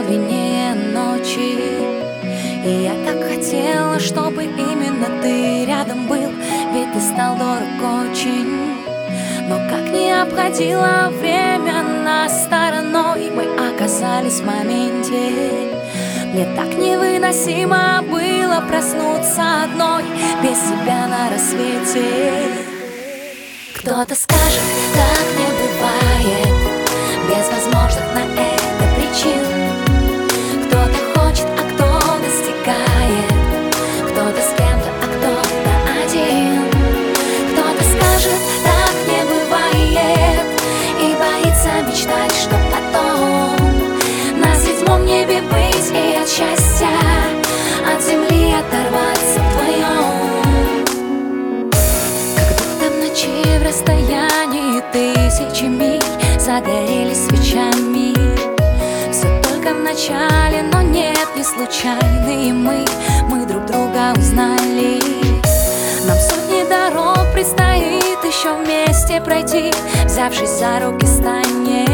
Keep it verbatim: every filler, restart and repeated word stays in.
длиннее ночи. И я так хотела, чтобы именно ты рядом был, ведь ты стал дорог очень. Но как не обходило время нас стороной, мы оказались в моменте. Мне так невыносимо было проснуться одной, без тебя на рассвете. Кто-то скажет, так не бывает, без возможных на это причин. Кто-то хочет, а кто достигает, кто-то с кем-то, а кто-то один. Кто-то скажет, так не бывает, и боится мечтать, что потом на седьмом небе быть и от счастья от земли оторваться вдвоем. Как будто в ночи в расстоянии тысячи миль загорелись свечами. Все только в начале, но нет, не случайные мы, мы друг друга узнали. Нам сотни дорог предстоит еще вместе пройти, взявшись за руки станем